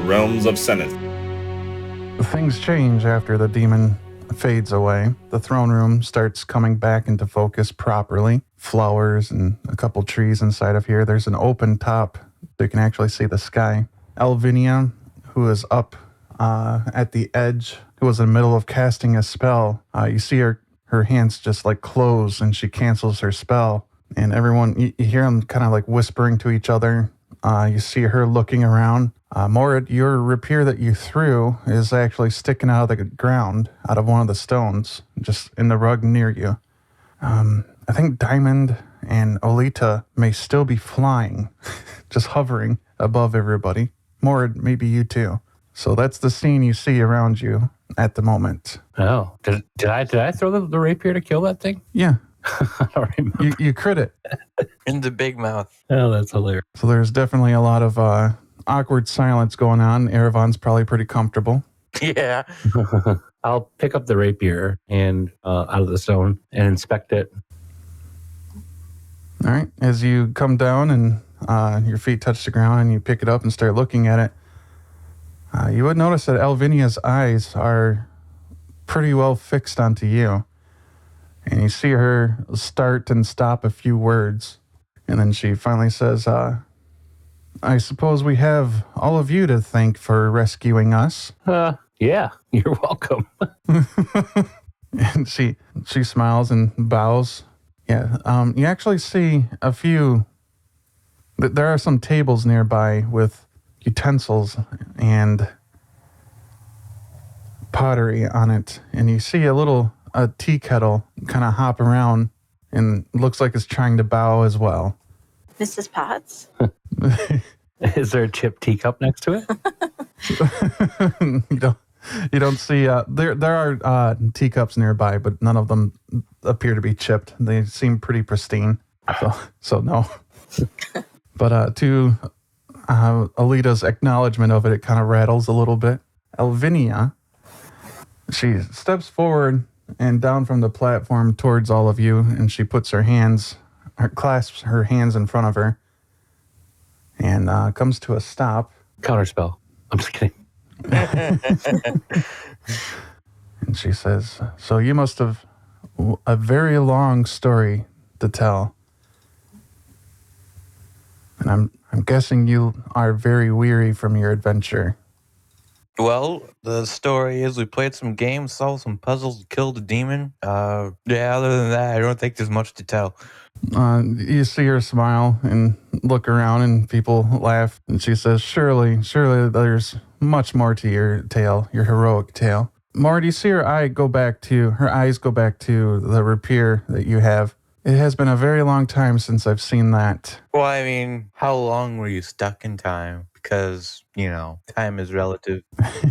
realms of Seneth. Things change after the demon fades away. The throne room starts coming back into focus properly. Flowers and a couple trees inside of here. There's an open top so you can actually see the sky. Elvinia, who is up at the edge, who was in the middle of casting a spell, you see her hands just like close and she cancels her spell. And everyone, you hear them kind of like whispering to each other. You see her looking around. Morid, your rapier that you threw is actually sticking out of the ground, out of one of the stones, just in the rug near you. I think Diamond and Olita may still be flying, just hovering above everybody. Morid, maybe you too. So that's the scene you see around you at the moment. Oh, did I throw the rapier to kill that thing? Yeah. I don't remember. You crit it. In the big mouth. Oh, that's hilarious. So there's definitely a lot of awkward silence going on. Erevan's probably pretty comfortable. Yeah. I'll pick up the rapier and out of the stone and inspect it. All right. As you come down and your feet touch the ground and you pick it up and start looking at it, you would notice that Elvinia's eyes are pretty well fixed onto you. And you see her start and stop a few words. And then she finally says, I suppose we have all of you to thank for rescuing us. Yeah, you're welcome. And she smiles and bows. Yeah, you actually see a few... There are some tables nearby with utensils and pottery on it. And you see a tea kettle kind of hop around and looks like it's trying to bow as well. Mrs. Potts? Is there a chipped teacup next to it? You don't see, there are teacups nearby, but none of them appear to be chipped. They seem pretty pristine. So no. But to Alita's acknowledgement of it, it kind of rattles a little bit. Elvinia, she steps forward and down from the platform towards all of you, and she puts clasps her hands in front of her, and comes to a stop. Counterspell. I'm just kidding. And she says, so you must have a very long story to tell. And I'm guessing you are very weary from your adventure. Well, the story is we played some games, solved some puzzles, killed a demon. Other than that, I don't think there's much to tell. You see her smile and look around and people laugh. And she says, surely there's much more to your tale, your heroic tale. Morid, you see her eyes go back to the rapier that you have. It has been a very long time since I've seen that. Well, I mean, how long were you stuck in time? Because, time is relative.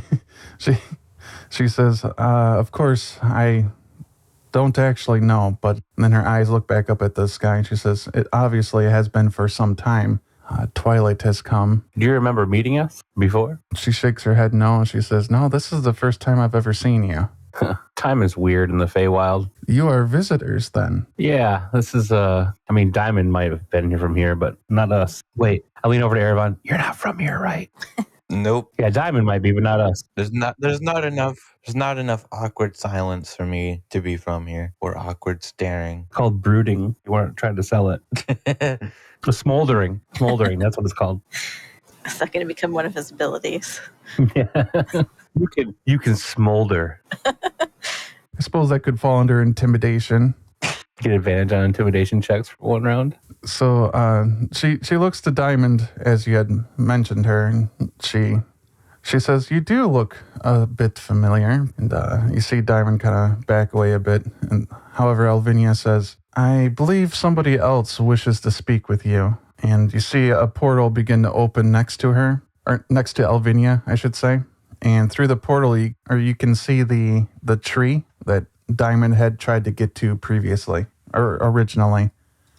She says, of course, I don't actually know, but then her eyes look back up at the sky and she says, it obviously has been for some time. Twilight has come. Do you remember meeting us before? She shakes her head no, and she says, no, this is the first time I've ever seen you. Time is weird in the Feywild. You are visitors then? Yeah, this is, Diamond might have been here from here, but not us. Wait, I lean over to Erevan. You're not from here, right? Nope. Yeah, Diamond might be, but not us. There's not enough awkward silence for me to be from here, or awkward staring. It's called brooding. You weren't trying to sell it. Smoldering. That's what it's called. Is that going to become one of his abilities? Yeah. You can smolder. I suppose that could fall under intimidation. Get advantage on intimidation checks for one round. So she looks to Diamond as you had mentioned her, and she says, you do look a bit familiar. And you see Diamond kind of back away a bit. And however, Elvinia says, I believe somebody else wishes to speak with you. And you see a portal begin to open next to her, or next to Elvinia, I should say. And through the portal, you can see the tree that Diamond had tried to get to previously, or originally.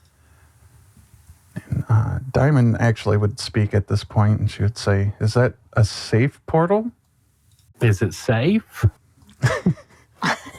And Diamond actually would speak at this point, and she would say, is that a safe portal? Is it safe?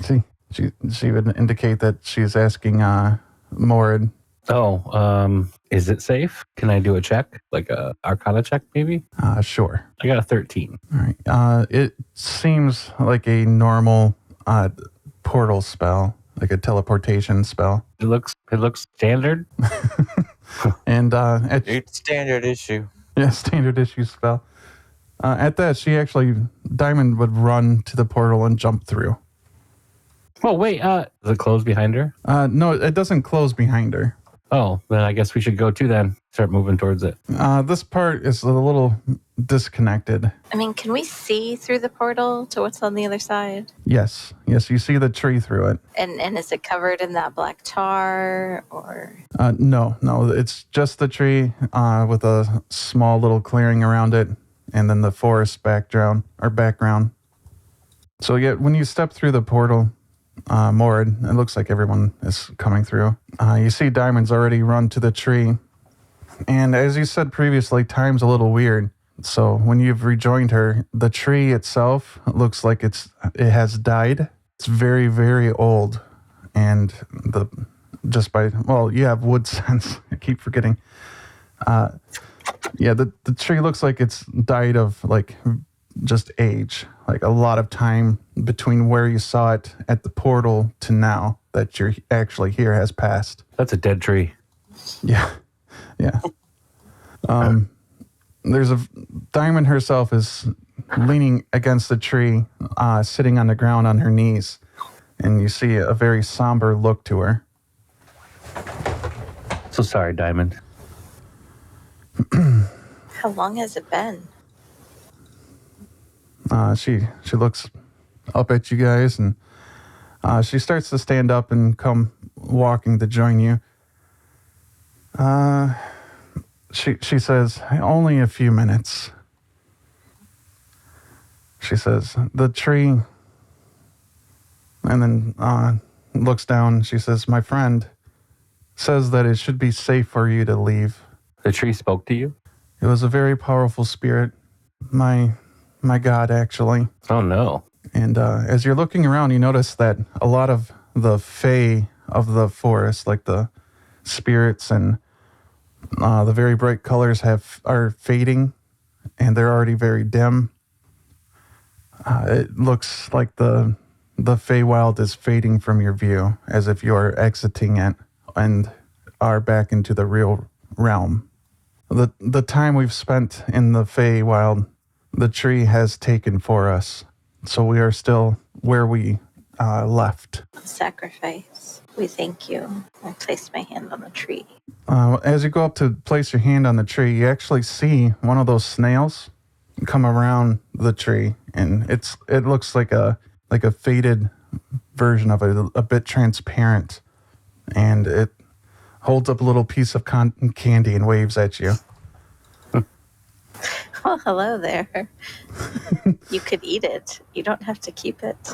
She would indicate that she's asking Morid. Oh, Is it safe? Can I do a check? Like a Arcana check, maybe? Sure. I got a 13. All right. It seems like a normal portal spell, like a teleportation spell. It looks standard. And It's standard issue. yeah, standard issue spell. At that, Diamond would run to the portal and jump through. Oh, wait. Does it close behind her? No, it doesn't close behind her. Oh, then I guess we should go too then. Start moving towards it. This part is a little disconnected. I mean, can we see through the portal to what's on the other side? Yes, you see the tree through it. And is it covered in that black tar or? No, it's just the tree with a small little clearing around it, and then the forest background. So yeah, when you step through the portal, Morad, it looks like everyone is coming through. You see Diamond's already run to the tree. And as you said previously, time's a little weird. So when you've rejoined her, the tree itself looks like it has died. It's very, very old. And you have wood sense. I keep forgetting. The tree looks like it's died of like just age, like a lot of time between where you saw it at the portal to now that you're actually here has passed. That's a dead tree. Yeah. There's Diamond herself is leaning against the tree, sitting on the ground on her knees, and you see a very somber look to her. So sorry, Diamond. How long has it been? She looks up at you guys, and she starts to stand up and come walking to join you. She says, only a few minutes. She says, the tree, and then looks down. She says, my friend says that it should be safe for you to leave. The tree spoke to you? It was a very powerful spirit. My God, actually. Oh, no. And as you're looking around, you notice that a lot of the fae of the forest, like the spirits and the very bright colors are fading, and they're already very dim. It looks like the Feywild is fading from your view, as if you are exiting it and are back into the real realm. The time we've spent in the Feywild, the tree has taken for us, so we are still where we left. Sacrifice. We thank you. I place my hand on the tree. As you go up to place your hand on the tree, you actually see one of those snails come around the tree, and it looks like a faded version of it, a bit transparent, and it holds up a little piece of candy and waves at you. Well, hello there. You could eat it. You don't have to keep it.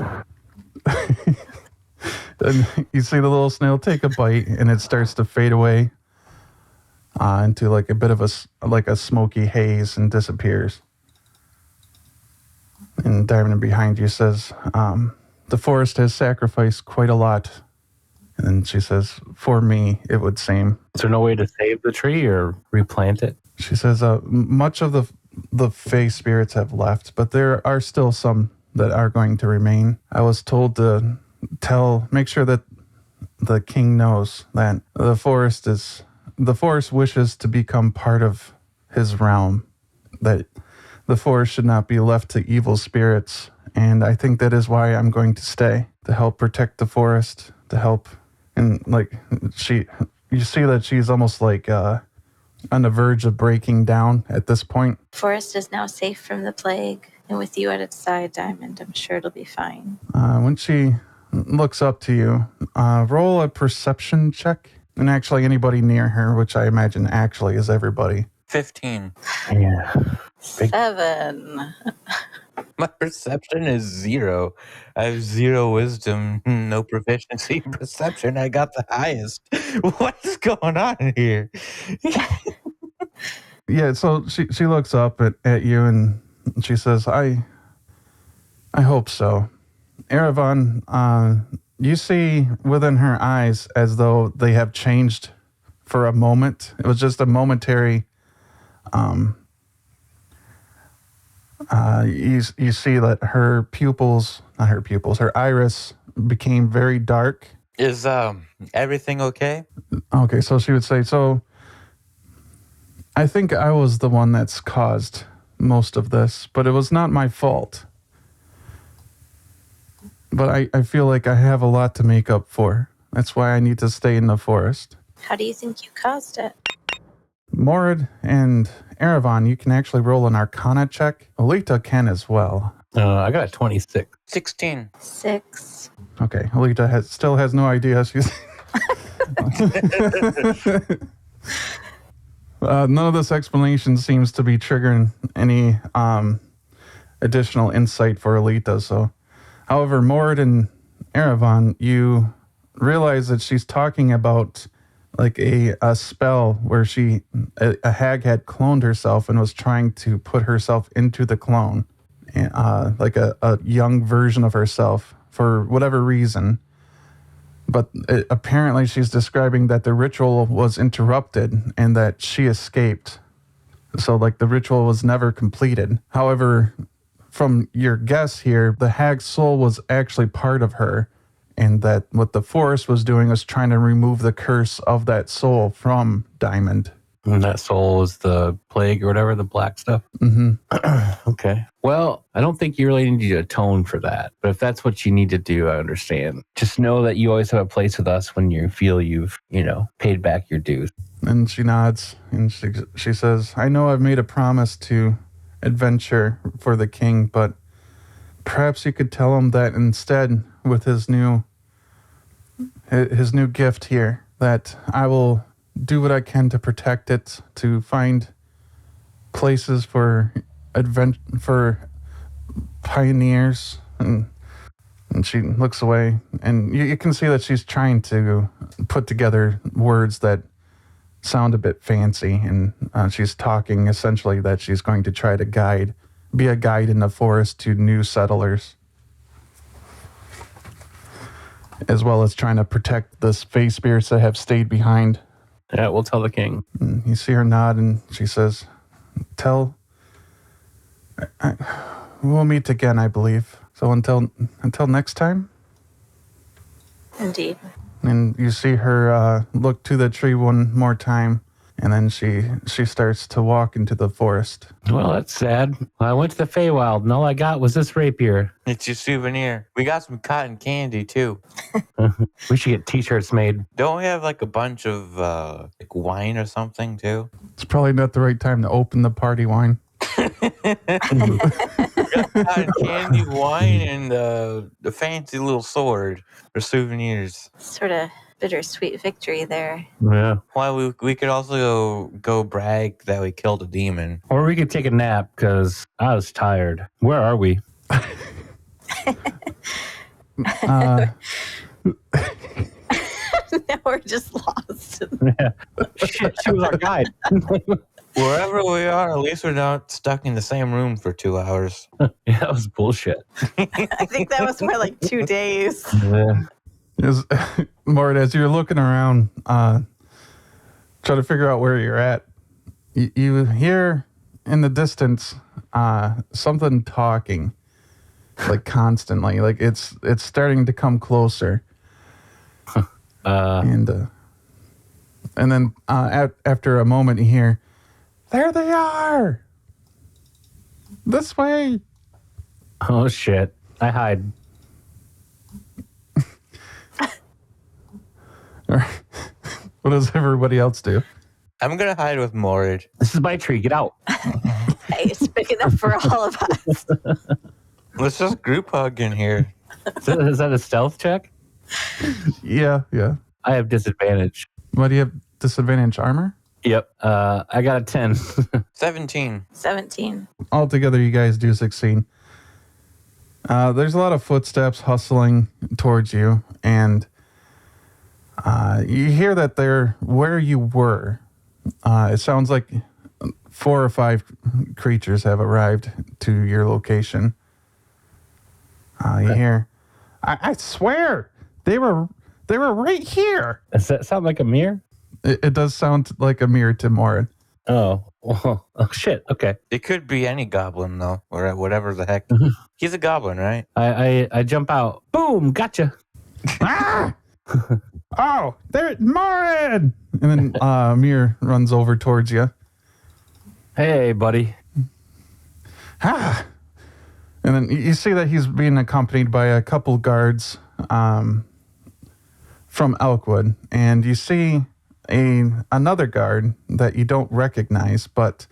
And you see the little snail take a bite, and it starts to fade away into like a bit of a smoky haze and disappears. And Diamond behind you says, the forest has sacrificed quite a lot. And she says, for me, it would seem. Is there no way to save the tree or replant it? She says, much of the Fey spirits have left, but there are still some that are going to remain. I was told to make sure that the king knows that the forest wishes to become part of his realm, that the forest should not be left to evil spirits. And I think that is why I'm going to stay, to help protect the forest, to help. And you see that she's almost like on the verge of breaking down at this point. Forest is now safe from the plague, and with you at its side, Diamond, I'm sure it'll be fine. When she looks up to you, roll a perception check. And actually anybody near her, which I imagine actually is everybody. 15. Yeah. 7. My perception is 0. I have 0 wisdom, no proficiency in perception. I got the highest. What is going on here? Yeah, so she looks up at you and she says, I hope so. Erevan, you see within her eyes as though they have changed for a moment. It was just a momentary. You see that her pupils, not her pupils, her iris became very dark. Is everything okay? Okay, so she would say, so I think I was the one that's caused most of this, but it was not my fault. But I feel like I have a lot to make up for. That's why I need to stay in the forest. How do you think you caused it? Morid and Erevan, you can actually roll an Arcana check. Alita can as well. I got a 26. 16. 6. Okay, Alita still has no idea. She's none of this explanation seems to be triggering any additional insight for Alita. So, however, Morid and Erevan, you realize that she's talking about like a spell where a hag had cloned herself and was trying to put herself into the clone, like a young version of herself for whatever reason. But apparently she's describing that the ritual was interrupted and that she escaped. So like the ritual was never completed. However, from your guess here, the hag's soul was actually part of her, and that what the forest was doing was trying to remove the curse of that soul from Diamond. And that soul is the plague or whatever, the black stuff. Mm-hmm. Okay. Well, I don't think you really need to atone for that. But if that's what you need to do, I understand. Just know that you always have a place with us when you feel you've, paid back your dues. And she nods and she says, I know I've made a promise to adventure for the king, but perhaps you could tell him that instead with his new gift here, that I will do what I can to protect it, to find places for pioneers. And she looks away, and you can see that she's trying to put together words that sound a bit fancy, and she's talking essentially that she's going to try to be a guide in the forest to new settlers, as well as trying to protect the space spirits that have stayed behind. Yeah, we'll tell the king. And you see her nod, and she says, we'll meet again, I believe. So until next time. Indeed. And you see her look to the tree one more time, and then she starts to walk into the forest. Well, that's sad. I went to the Feywild, and all I got was this rapier. It's your souvenir. We got some cotton candy, too. We should get T-shirts made. Don't we have like a bunch of wine or something, too? It's probably not the right time to open the party wine. We got cotton candy, wine, and the fancy little sword for souvenirs. Sort of bittersweet victory there. Yeah. Well, we could also go brag that we killed a demon. Or we could take a nap, because I was tired. Where are we? Now we're just lost. Yeah. Shit, she was our guide. Wherever we are, at least we're not stuck in the same room for 2 hours. Yeah, that was bullshit. I think that was more like 2 days. Yeah. Mort, as you're looking around, trying to figure out where you're at, you hear in the distance something talking, like constantly, like it's starting to come closer. And then after a moment, you hear, "There they are! This way!" Oh, shit. I hide. What does everybody else do? I'm going to hide with Morid. This is my tree. Get out. Hey, it's big enough for all of us. Let's just group hug in here. Is that a stealth check? Yeah. I have disadvantage. Why do you have disadvantage? Armor? Yep. I got a 10. 17. 17. Altogether, you guys do succeed. There's a lot of footsteps hustling towards you, and you hear that they're where you were. It sounds like 4 or 5 creatures have arrived to your location. You hear, I swear, they were right here. Does that sound like a mirror? It does sound like Amir to Morin. Oh, oh shit. Okay. It could be any goblin though, or whatever the heck. Mhm. He's a goblin, right? I jump out. Boom! Gotcha. Ah! Oh, there, Morin! And then Amir runs over towards you. Hey, buddy. Ah! And then you see that he's being accompanied by a couple guards from Elkwood. And you see another guard that you don't recognize, but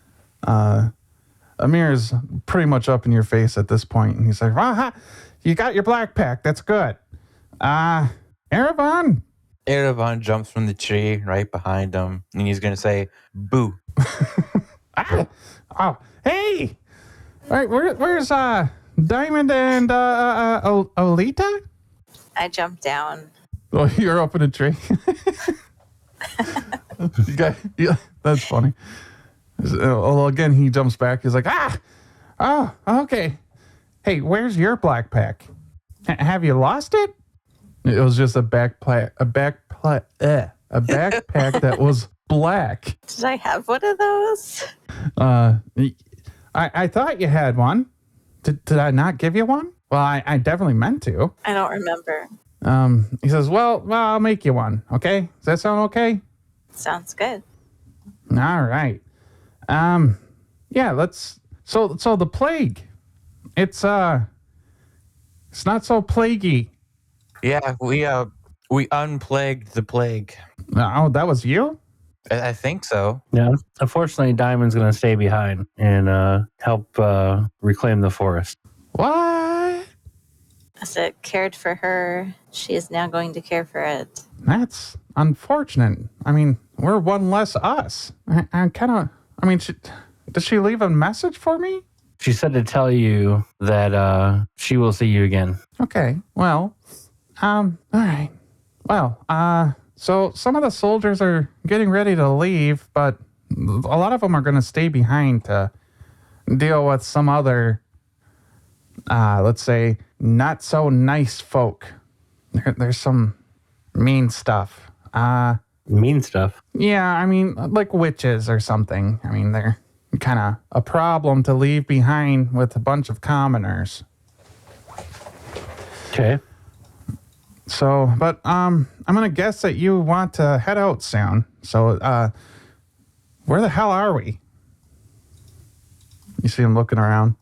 Amir is pretty much up in your face at this point. And he's like, aha, you got your black pack. That's good. Erebon? Erebon jumps from the tree right behind him, and he's gonna say, "Boo!" Oh, hey! All right, where's Diamond and Olita? I jump down. Oh, you're up in a tree. Yeah, that's funny. Well, again, he jumps back. He's like, oh, okay. Hey, where's your black pack? Have you lost it? It was just a backpack that was black. Did I have one of those? I thought you had one. Did I not give you one? Well, I definitely meant to. I don't remember. He says, well, I'll make you one. Okay, does that sound okay? Sounds good. All right. Yeah, let's. So the plague. It's not so plaguey. Yeah, we unplagued the plague. Oh, that was you? I think so. Yeah. Unfortunately, Diamond's going to stay behind and help reclaim the forest. What? As it cared for her, she is now going to care for it. That's unfortunate. I mean, we're one less us. I kind of. I mean, did she leave a message for me? She said to tell you that she will see you again. Okay. Well, all right. Well, so some of the soldiers are getting ready to leave, but a lot of them are going to stay behind to deal with some other, let's say, not so nice folk. There's some mean stuff. Mean stuff. Yeah, I mean, like witches or something. I mean, they're kind of a problem to leave behind with a bunch of commoners. Okay. So, but I'm gonna guess that you want to head out soon. So, where the hell are we? You see him looking around.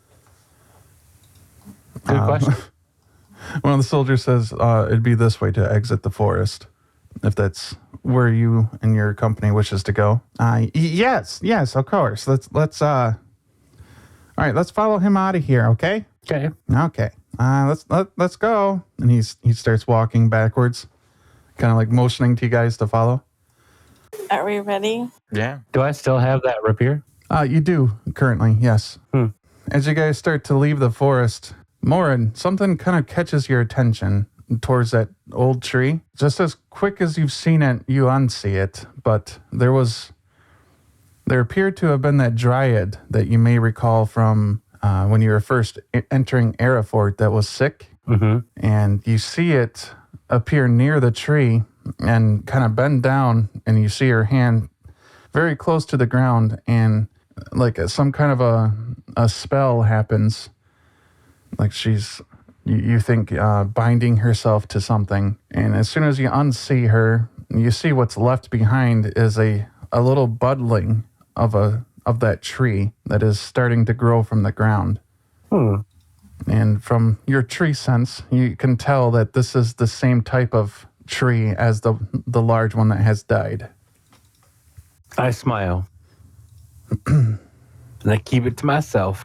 Good question. One of the soldiers says it'd be this way to exit the forest, if that's where you and your company wishes to go. Yes, of course. Let's all right, let's follow him out of here, okay? Okay. Okay. Let's go. And he starts walking backwards, kind of like motioning to you guys to follow. Are we ready? Yeah. Do I still have that rapier? You do currently, yes. As you guys start to leave the forest, Morin, something kind of catches your attention towards that old tree. Just as quick as you've seen it, you unsee it. But there appeared to have been that dryad that you may recall from when you were first entering Arafort that was sick. Mm-hmm. And you see it appear near the tree and kind of bend down, and you see her hand very close to the ground, and like some kind of a spell happens. Like she's, you think, binding herself to something. And as soon as you unsee her, you see what's left behind is a little budling of that tree that is starting to grow from the ground. And from your tree sense, you can tell that this is the same type of tree as the large one that has died. I smile. And I keep it to myself.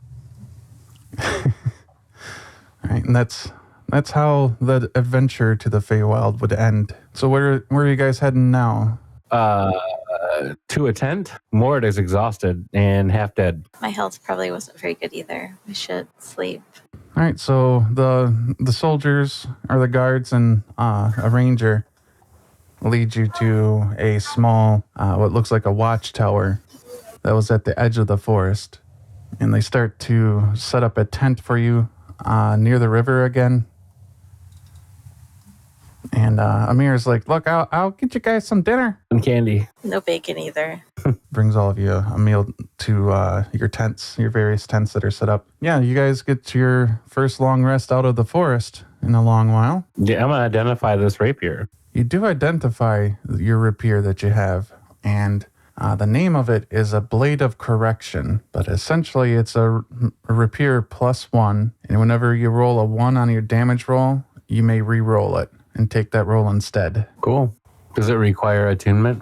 All right, and that's how the adventure to the Feywild would end. So where are you guys heading now? To a tent. Mord is exhausted and half dead. My health probably wasn't very good either. We should sleep. All right, so the soldiers or the guards and a ranger lead you to a small, what looks like a watchtower that was at the edge of the forest. And they start to set up a tent for you near the river again. And Amir's like, look, I'll get you guys some dinner. Some candy. No bacon either. Brings all of you a meal to your tents, your various tents that are set up. Yeah, you guys get your first long rest out of the forest in a long while. Yeah, I'm going to identify this rapier. You do identify your rapier that you have, and the name of it is a Blade of Correction, but essentially it's a rapier +1, and whenever you roll a 1 on your damage roll, you may re-roll it and take that roll instead. Cool. Does it require attunement?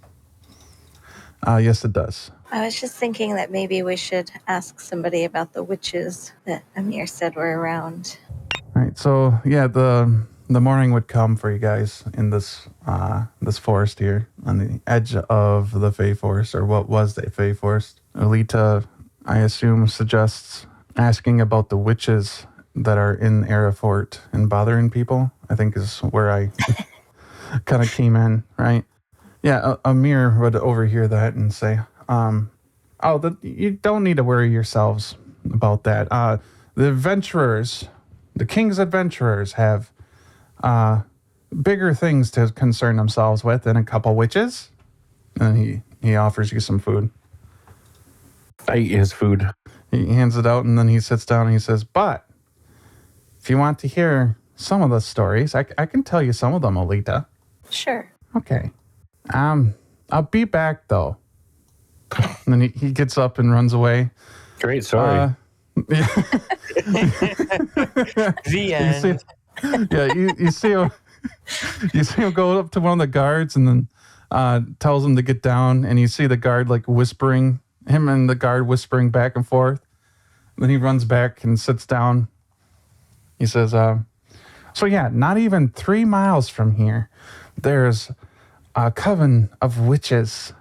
Yes, it does. I was just thinking that maybe we should ask somebody about the witches that Amir said were around. All right, so yeah, the morning would come for you guys in this this forest here on the edge of the Fey Forest, or what was the Fey Forest. Alita, I assume, suggests asking about the witches that are in Arafort and bothering people. I think is where I kind of came in, right? Yeah, Amir would overhear that and say, you don't need to worry yourselves about that. The adventurers, the king's adventurers have bigger things to concern themselves with than a couple witches. And he offers you some food. I eat his food. He hands it out, and then he sits down and he says, but if you want to hear some of the stories, I can tell you some of them, Alita. Sure. Okay. I'll be back, though. And then he gets up and runs away. Great story. The end. You see him go up to one of the guards and then tells him to get down, and you see the guard like whispering, him and the guard whispering back and forth. Then he runs back and sits down. He says, so yeah, not even 3 miles from here, there's a coven of witches,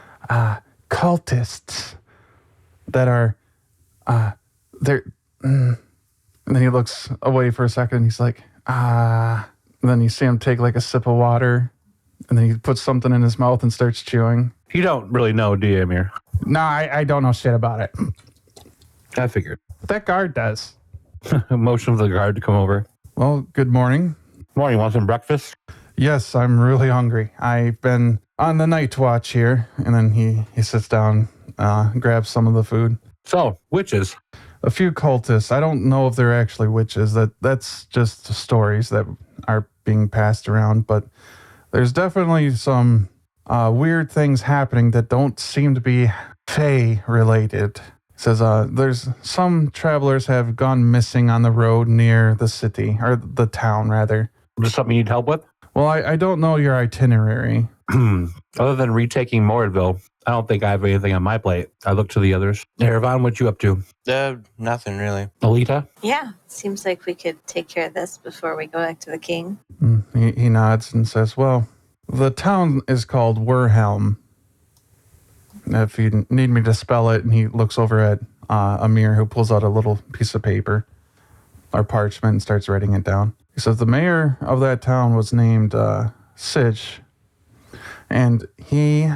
cultists that are, they're, and then he looks away for a second. He's like, and then you see him take like a sip of water, and then he puts something in his mouth and starts chewing. You don't really know, do you, Amir? No, I don't know shit about it. I figured. That guard does. Motion for the guard to come over. Well, good morning. Morning, want some breakfast? Yes, I'm really hungry. I've been on the night watch here. And then he sits down, grabs some of the food. So, witches. A few cultists. I don't know if they're actually witches. That's just stories that are being passed around. But there's definitely some weird things happening that don't seem to be Fae related. It says there's some travelers have gone missing on the road near the city, or the town rather. Is this something you need help with? Well, I don't know your itinerary. Other than retaking Mordville, I don't think I have anything on my plate. I look to the others. Erevan, what you up to? Nothing really. Alita? Yeah, seems like we could take care of this before we go back to the king. He nods and says, well, the town is called Werhelm. If you need me to spell it, and he looks over at Amir, who pulls out a little piece of paper or parchment and starts writing it down. He says the mayor of that town was named Sitch, and he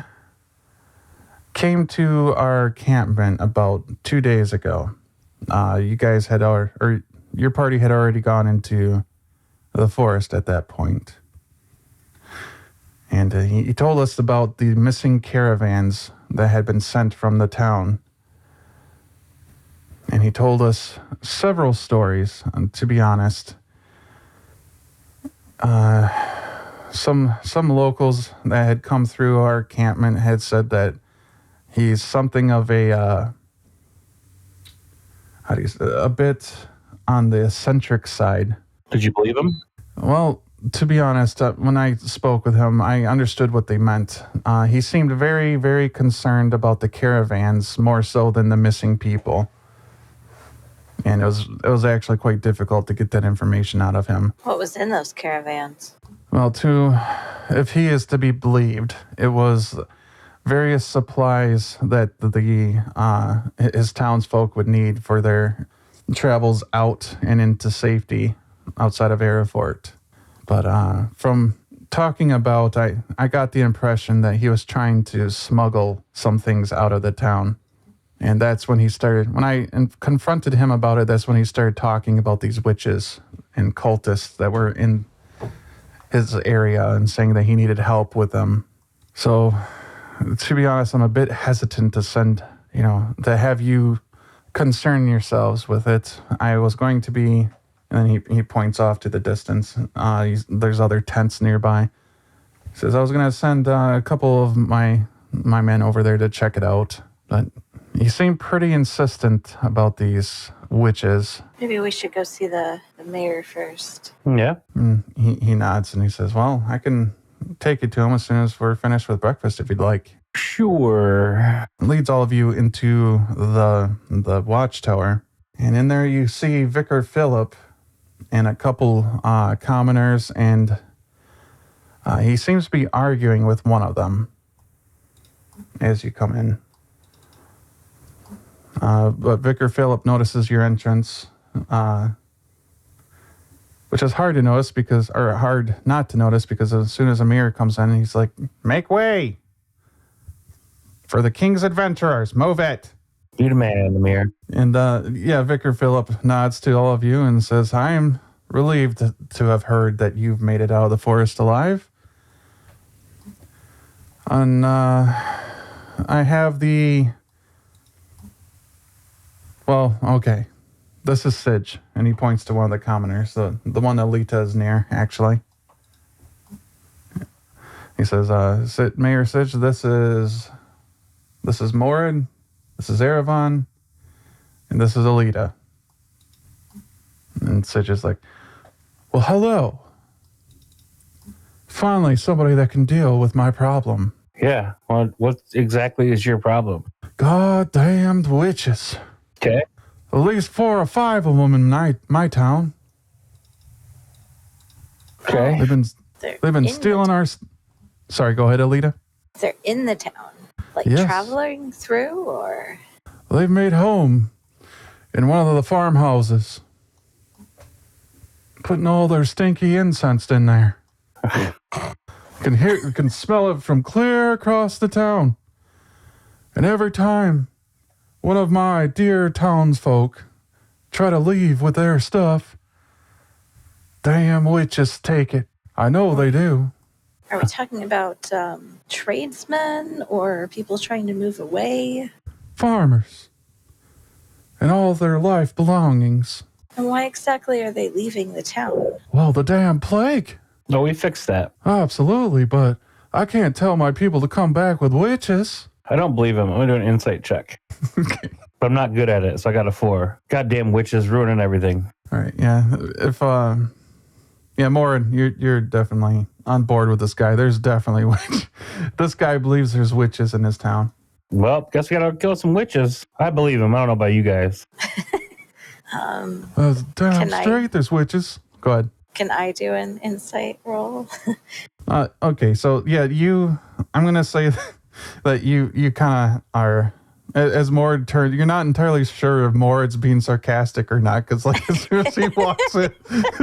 came to our campment about 2 days ago. You guys had or your party had already gone into the forest at that point. And he told us about the missing caravans that had been sent from the town. And he told us several stories, to be honest. Some locals that had come through our encampment had said that he's something of a bit on the eccentric side. Did you believe him? Well, to be honest, when I spoke with him, I understood what they meant. He seemed very, very concerned about the caravans more so than the missing people. And it was actually quite difficult to get that information out of him. What was in those caravans? Well, if he is to be believed, it was various supplies that his townsfolk would need for their travels out and into safety outside of Arafort. But from talking about, I got the impression that he was trying to smuggle some things out of the town. And that's when he started, when I confronted him about it, that's when he started talking about these witches and cultists that were his area and saying that he needed help with them. So, to be honest, I'm a bit hesitant to send, to have you concern yourselves with it. I was going to be, and then he points off to the distance. There's other tents nearby. He says, I was going to send a couple of my men over there to check it out, but he seemed pretty insistent about these witches. Maybe we should go see the mayor first. Yeah. And he nods and he says, well, I can take you to him as soon as we're finished with breakfast if you'd like. Sure. Leads all of you into the watchtower. And in there you see Vicar Philip and a couple commoners, and he seems to be arguing with one of them as you come in. But Vicar Philip notices your entrance, which is hard to notice or hard not to notice, because as soon as Amir comes in, he's like, make way for the King's Adventurers, move it. You the man, Amir. And Vicar Philip nods to all of you and says, I am relieved to have heard that you've made it out of the forest alive. And I have okay. This is Sidge, and he points to one of the commoners, the one that Lita is near, actually. He says, Mayor Sidge, this is Morin, this is Erevan, and this is Alita. And Sidge is like, well, hello. Finally, somebody that can deal with my problem. Yeah. Well, what exactly is your problem? Goddamned witches. Okay. At least 4 or 5 of them in my town. Okay. They've been stealing our... Sorry, go ahead, Alita. They're in the town, like Yes. traveling through, or... They've made home in one of the farmhouses, putting all their stinky incense in there. Can smell it from clear across the town. And every time one of my dear townsfolk try to leave with their stuff, damn witches take it. I know they do. Are we talking about tradesmen or people trying to move away? Farmers. And all their life belongings. And why exactly are they leaving the town? Well, the damn plague. No, we fixed that. Absolutely, but I can't tell my people to come back with witches. I don't believe him. I'm going to do an insight check. Okay. But I'm not good at it, so I got a 4. Goddamn witches ruining everything. All right, yeah. If Morin, you're definitely on board with this guy. There's definitely witch. This guy believes there's witches in his town. Well, guess we got to kill some witches. I believe him. I don't know about you guys. Damn straight, there's witches. Go ahead. Can I do an insight roll? Okay, so yeah, I'm gonna say that you kind of are. As Mord turns, you're not entirely sure if Mord's being sarcastic or not, because like as soon as he walks in.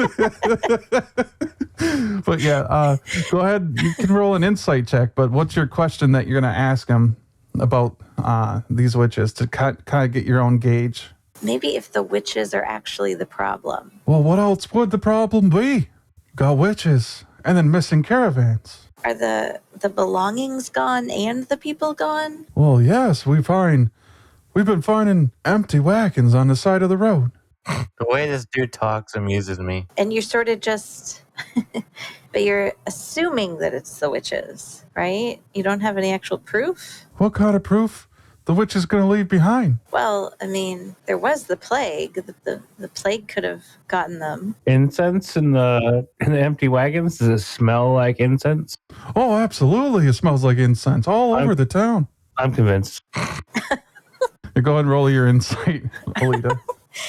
But yeah, go ahead. You can roll an insight check. But what's your question that you're going to ask him about these witches to kind of get your own gauge? Maybe if the witches are actually the problem. Well, what else would the problem be? Got witches and then missing caravans. Are the belongings gone and the people gone? Well, yes, we've been finding empty wagons on the side of the road. The way this dude talks amuses me. And you're sort of just... but you're assuming that it's the witches, right? You don't have any actual proof? What kind of proof the witch is going to leave behind? Well, I mean, there was the plague. The plague could have gotten them. Incense in the empty wagons? Does it smell like incense? Oh, absolutely. It smells like incense all over the town. I'm convinced. Go ahead and roll your insight, Alita.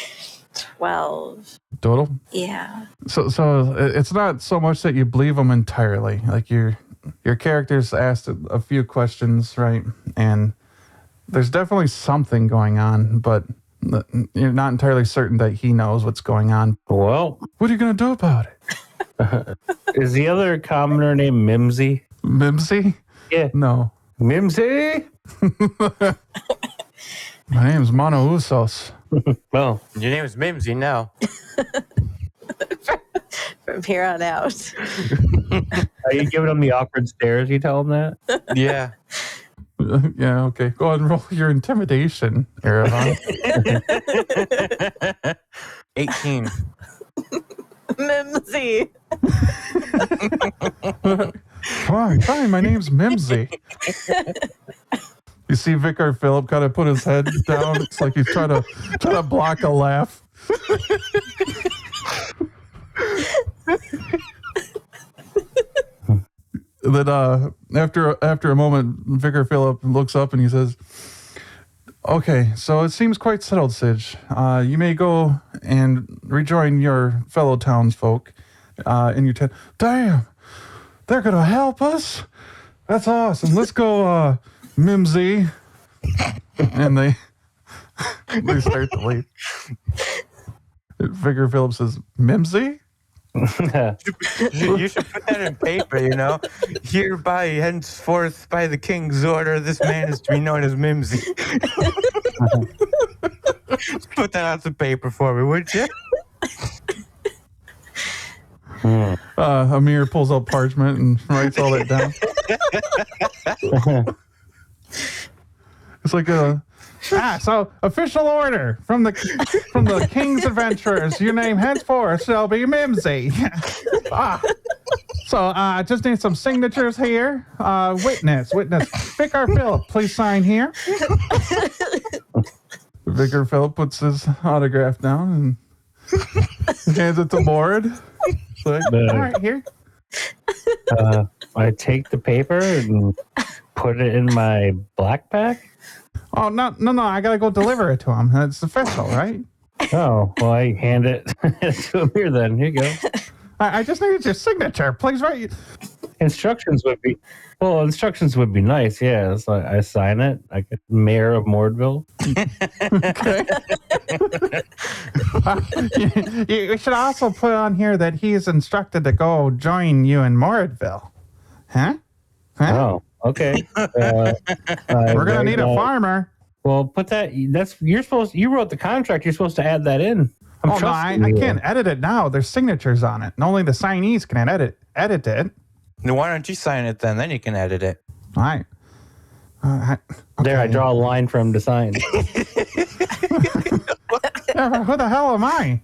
12. Total? Yeah. So it's not so much that you believe them entirely. Like your character's asked a few questions, right? And there's definitely something going on, but you're not entirely certain that he knows what's going on. Well, What are you going to do about it? is the other commoner named Mimsy? Mimsy? Yeah. No. Mimsy? My name's Mono Usos. Well, Your name is Mimsy now. From from here on out. Are you giving them the awkward stares? You tell them that? Yeah. Yeah, okay. Go ahead and roll your intimidation, Aravan. 18. Mimsy. Hi, my name's Mimsy. You see Vicar Philip kind of put his head down. It's like he's trying to block a laugh. Then after a moment, Vicar Philip looks up and he says, "Okay, so it seems quite settled, Sidge. You may go and rejoin your fellow townsfolk in your tent." Damn, they're gonna help us. That's awesome. Let's go, Mimsy. And they start to leave. Vicar Philip says, "Mimsy." You should put that in paper, Hereby, henceforth, by the king's order, this man is to be known as Mimsy. Put that on some paper for me, would you? Amir pulls out parchment and writes all that down. It's like so official order from the King's Adventurers. Your name henceforth shall be Mimsy. So just need some signatures here. Witness. Vicar Philip, please sign here. Vicar Philip puts his autograph down and hands it to Mord. Like, all right, here. I take the paper and put it in my black pack. Oh, no, I gotta go deliver it to him. It's official, right? Oh, well, I hand it to Amir then. Here you go. I just needed your signature. Please write. Instructions would be nice. Yeah, so I sign it. I get Mayor of Mordville. Okay. You should also put on here that he's instructed to go join you in Mordville. Huh? Oh, okay. We're gonna need a farmer. Well, put that. You wrote the contract. You're supposed to add that in. I can't edit it now. There's signatures on it, and only the signees can edit it. Now, why don't you sign it then? Then you can edit it. All right. There, I draw a line for him to sign. Who the hell am I?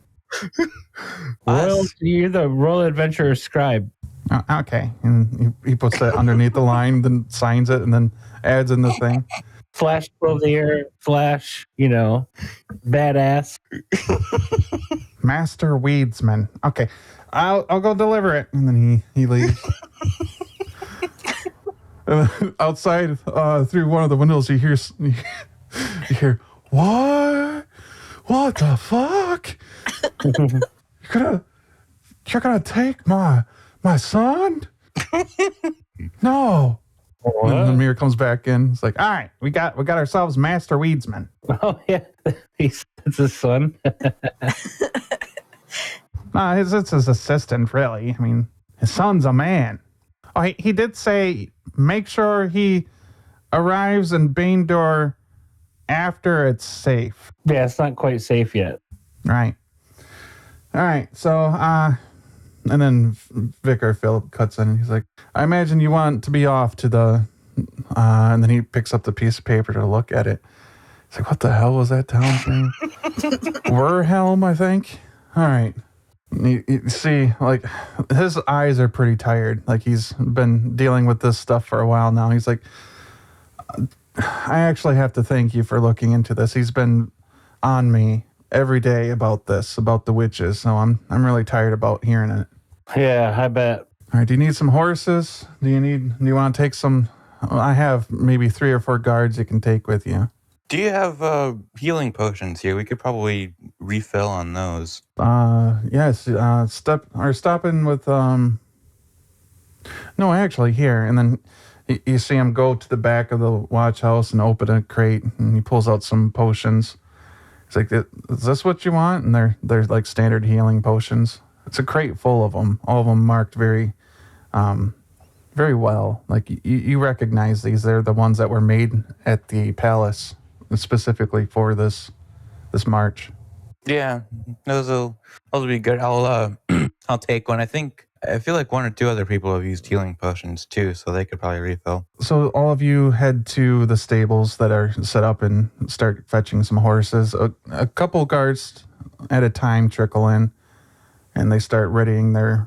You're the Royal Adventurer scribe. Okay. And he puts that underneath the line, then signs it, and then adds in the thing. Flash above the air, Flash, badass. Master Weedsman. Okay. I'll go deliver it. And then he leaves. And then outside, through one of the windows, you hear, what? What the fuck? You're gonna take my son? No. What? And the mirror comes back in. It's like, all right, we got ourselves Master Weedsman. Oh yeah, it's his son. It's his assistant, really. I mean, his son's a man. Oh, he did say make sure he arrives in Baindor after it's safe. Yeah, it's not quite safe yet. Right. All right. So, and then Vicar Philip cuts in and he's like, I imagine you want to be off to the, and then he picks up the piece of paper to look at it. He's like, what the hell was that town's name? Werhelm, I think. All right. You see, like, his eyes are pretty tired. Like, he's been dealing with this stuff for a while now. He's like, I actually have to thank you for looking into this. He's been on me every day about this, about the witches. So I'm really tired about hearing it. Yeah, I bet. All right. Do you need some horses? Do you want to take some? I have maybe 3 or 4 guards you can take with you. Do you have healing potions here? We could probably refill on those. Yes. Stop in with no, actually here. And then you see him go to the back of the watch house and open a crate, and he pulls out some potions. He's like, is this what you want? And they're like standard healing potions. It's a crate full of them, all of them marked very well. Like you recognize these. They're the ones that were made at the palace specifically for this march. Yeah, those will be good. I'll I'll take one. I feel like one or two other people have used healing potions too, so they could probably refill. So all of you head to the stables that are set up and start fetching some horses. A couple guards at a time trickle in, and they start readying their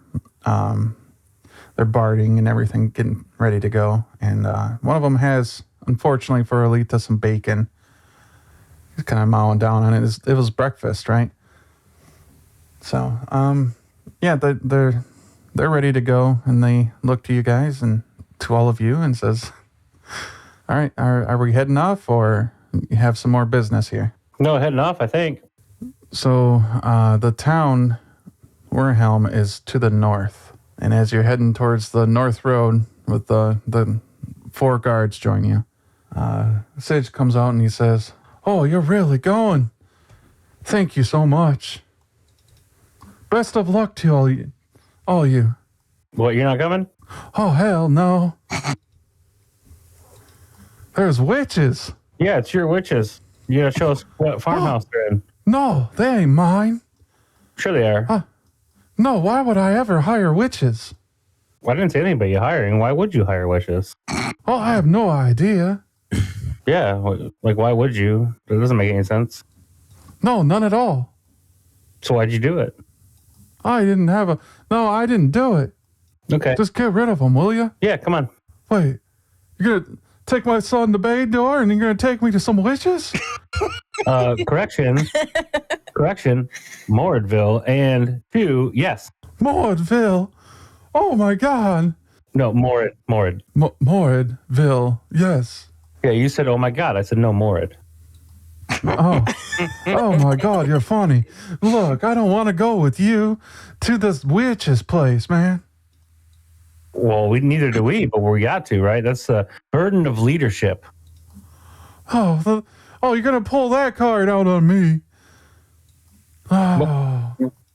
barding and everything, getting ready to go. And one of them has, unfortunately for Alita, some bacon. He's kind of mowing down on it. It was breakfast, right? So, yeah, they're ready to go, and they look to you guys and to all of you and says, all right, are we heading off, or you have some more business here? No, heading off, I think. So the town, Wurhelm, is to the north. And as you're heading towards the north road with the 4 guards join you, Sage comes out and he says, oh, you're really going? Thank you so much. Best of luck to all you. What, you're not coming? Oh, hell no. There's witches. Yeah, it's your witches. You gotta show us what farmhouse they're in. No, they ain't mine. Sure they are. No, why would I ever hire witches? Well, I didn't say anybody you're hiring. Why would you hire witches? Oh, I have no idea. Yeah, like why would you? That doesn't make any sense. No, none at all. So why'd you do it? I didn't do it. Okay. Just get rid of them, will you? Yeah, come on. Wait, you're going to take my son to Bay Door and you're going to take me to some witches? Correction, Moradville, and 2, yes. Moradville? Oh my God. No, Morad. Moradville, yes. Yeah, you said, oh my God. I said, no, Morad. Oh my God, you're funny. Look, I don't want to go with you to this witch's place, man. Well, neither do we, but we got to, right? That's the burden of leadership. Oh, you're going to pull that card out on me. Oh.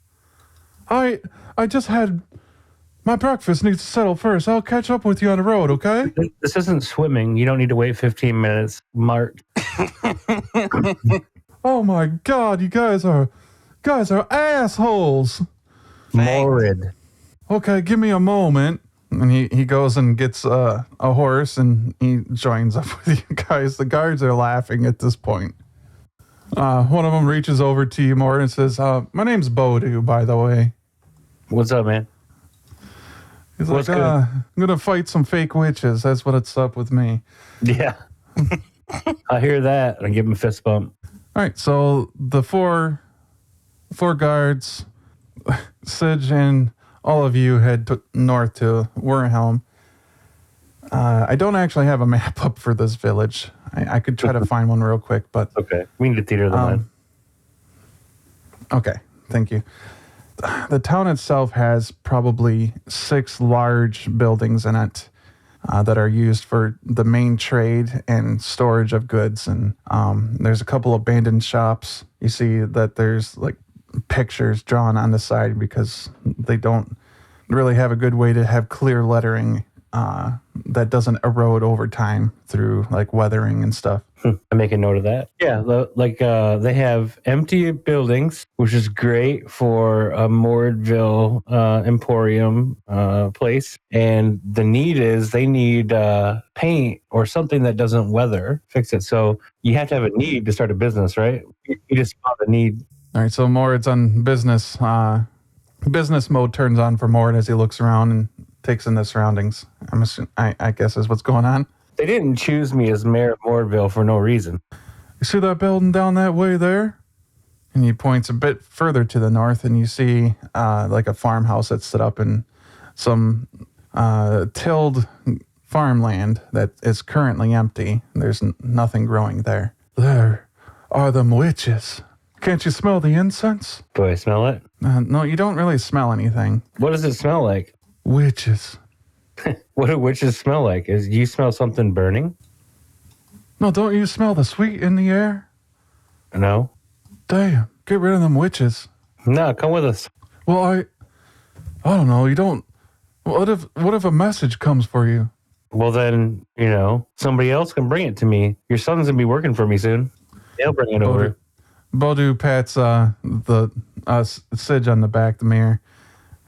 I just had my breakfast needs to settle first. I'll catch up with you on the road, okay? This isn't swimming. You don't need to wait 15 minutes, Mark. Oh my God, you guys are assholes. Morid. Okay, give me a moment. And he goes and gets a horse and he joins up with you guys. The guards are laughing at this point. One of them reaches over to you more and says, my name's Bodu, by the way. What's up, man? He's What's like, good? I'm going to fight some fake witches. That's what's up with me. Yeah. I hear that. I give him a fist bump. All right, so the four guards, Sige and all of you head north to Wurhelm. I don't actually have a map up for this village. I could try to find one real quick, but... Okay. We need a theater of the mind. Okay, thank you. The town itself has probably 6 large buildings in it that are used for the main trade and storage of goods. And there's a couple abandoned shops. You see that there's like pictures drawn on the side because they don't really have a good way to have clear lettering that doesn't erode over time through like weathering and stuff. I make a note of that. Yeah, they have empty buildings, which is great for a Moradville Emporium place. And the need is they need paint or something that doesn't weather, fix it. So you have to have a need to start a business, right? You just found a need. All right, so Morad's on business. Business mode turns on for Morad as he looks around and takes in the surroundings. I guess is what's going on. They didn't choose me as mayor of Moradville for no reason. You see that building down that way there? And he points a bit further to the north, and you see like a farmhouse that's set up in some tilled farmland that is currently empty. There's nothing growing there. There are them witches. Can't you smell the incense? Do I smell it? No, you don't really smell anything. What does it smell like? Witches. What do witches smell like? Do you smell something burning? No, don't you smell the sweet in the air? No. Damn, get rid of them witches. No, come with us. Well, I don't know. You don't. What if a message comes for you? Well, then, somebody else can bring it to me. Your son's going to be working for me soon. They'll bring it over. Bodu pats the Sige on the back, the mayor,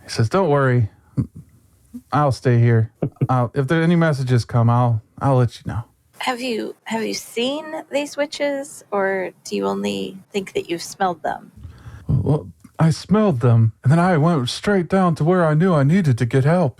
He says, "Don't worry, I'll stay here. If there any messages come, I'll let you know." Have you seen these witches, or do you only think that you've smelled them? Well, I smelled them, and then I went straight down to where I knew I needed to get help.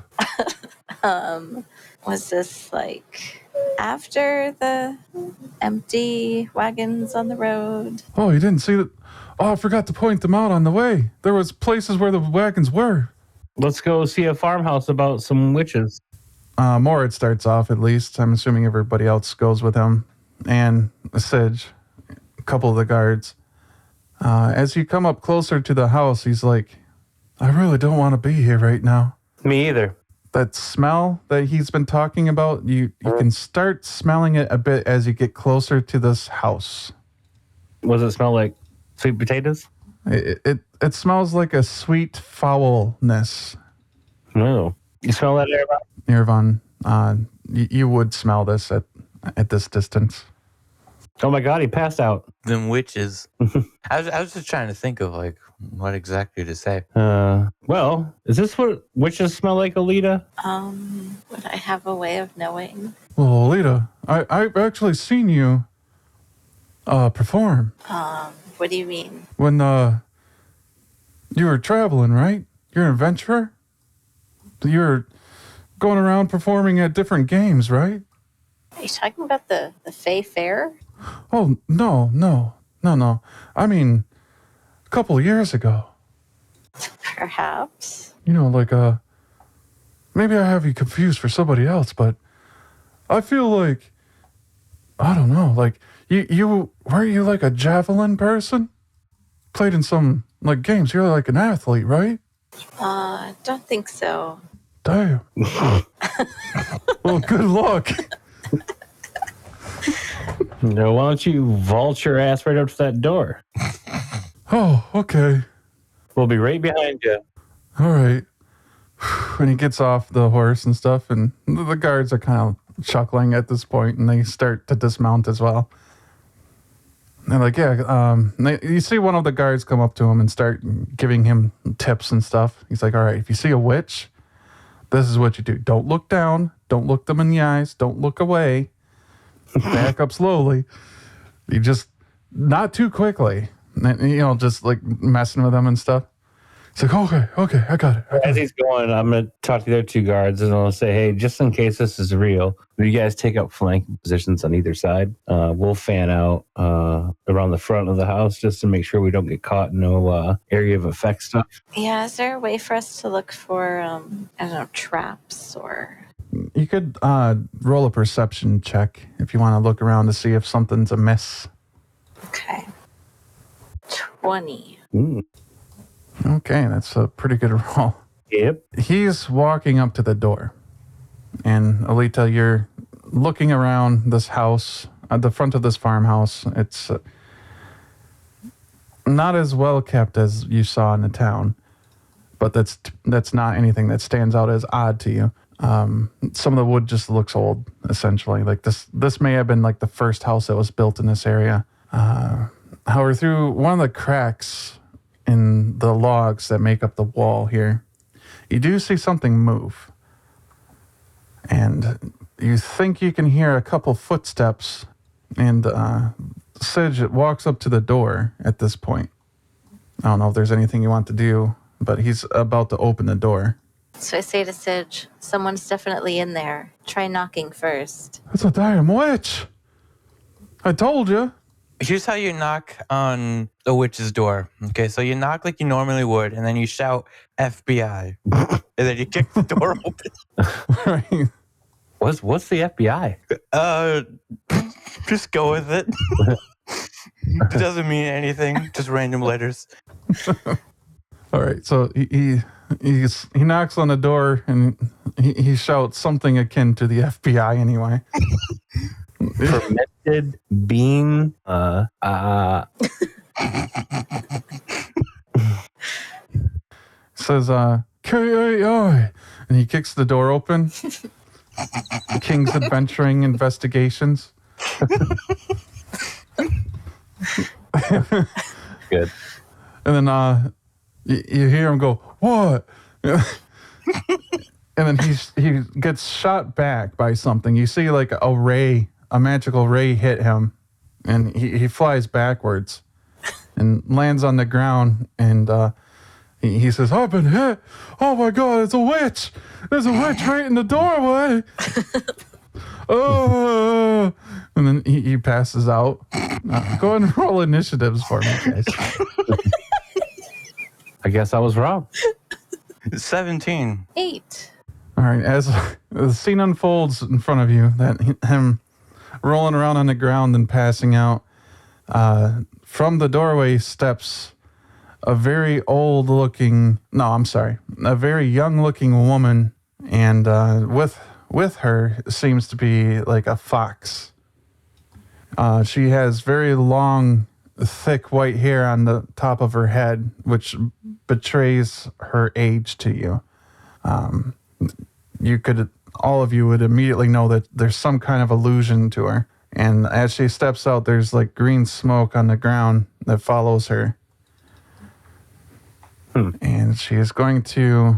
Was this like after the empty wagons on the road? Oh, you didn't see that? Oh, I forgot to point them out on the way. There was places where the wagons were. Let's go see a farmhouse about some witches. Moritz starts off, at least. I'm assuming everybody else goes with him. And Sige, a couple of the guards. As you come up closer to the house, he's like, "I really don't want to be here right now." Me either. That smell that he's been talking about, you can start smelling it a bit as you get closer to this house. Does it smell like sweet potatoes? It smells like a sweet foulness. No. You smell that, Nirvan, you would smell this at this distance. Oh my God, he passed out. Them witches. I was just trying to think of like what exactly to say. Well, is this what witches smell like, Alita? Would I have a way of knowing? Well, Alita, I've actually seen you perform What do you mean? when you were traveling, right? You're an adventurer? You're going around performing at different games, right? Are you talking about the Fae Fair? Oh, no. I mean, a couple of years ago. Perhaps. You know, like, maybe I have you confused for somebody else, but I feel like, I don't know, like, weren't you like a javelin person? Played in some, like, games. You're like an athlete, right? Don't think so. Damn. Well, good luck. No, why don't you vault your ass right up to that door? Oh, okay. We'll be right behind you. All right. And he gets off the horse and stuff, and the guards are kind of chuckling at this point, and they start to dismount as well. They're like, yeah, you see one of the guards come up to him and start giving him tips and stuff. He's like, all right, if you see a witch, this is what you do. Don't look down. Don't look them in the eyes. Don't look away. Back up slowly. You just, not too quickly. You know, just like messing with them and stuff. It's like, okay, I got it. As he's going, I'm going to talk to the other two guards and I'll say, hey, just in case this is real, you guys take up flanking positions on either side. We'll fan out around the front of the house just to make sure we don't get caught in no area of effect stuff. Yeah, is there a way for us to look for, I don't know, traps or... You could roll a perception check if you want to look around to see if something's amiss. Okay. 20. Okay, that's a pretty good roll. Yep. He's walking up to the door. And Alita, you're looking around this house, at the front of this farmhouse. It's not as well kept as you saw in the town, but that's not anything that stands out as odd to you. Some of the wood just looks old, essentially. Like this may have been like the first house that was built in this area. However, through one of the cracks in the logs that make up the wall here, you do see something move. And you think you can hear a couple footsteps, and Sige walks up to the door at this point. I don't know if there's anything you want to do, but he's about to open the door. So I say to Sige, someone's definitely in there. Try knocking first. It's a damn witch. I told you. Here's how you knock on a witch's door. Okay, so you knock like you normally would, and then you shout FBI, and then you kick the door open. Right. What's the FBI? Just go with it. It doesn't mean anything. Just random letters. All right. So he knocks on the door and he shouts something akin to the FBI anyway. Fermented bean. Says KAI, and he kicks the door open. King's Adventuring Investigations. Good. And then you hear him go, "What? And then he gets shot back by something. You see like a magical ray hit him, and he flies backwards and lands on the ground, and he says, I've been hit. Oh my God, it's a witch. There's a witch right in the doorway. Oh, and then he passes out. Go ahead and roll initiatives for me, guys. I guess I was wrong. 17. 8. All right, as the scene unfolds in front of you, that him rolling around on the ground and passing out, from the doorway steps a very young-looking woman, and with her seems to be like a fox. She has very long, thick white hair on the top of her head, which betrays her age to you. All of you would immediately know that there's some kind of allusion to her. And as she steps out, there's like green smoke on the ground that follows her. And she is going to,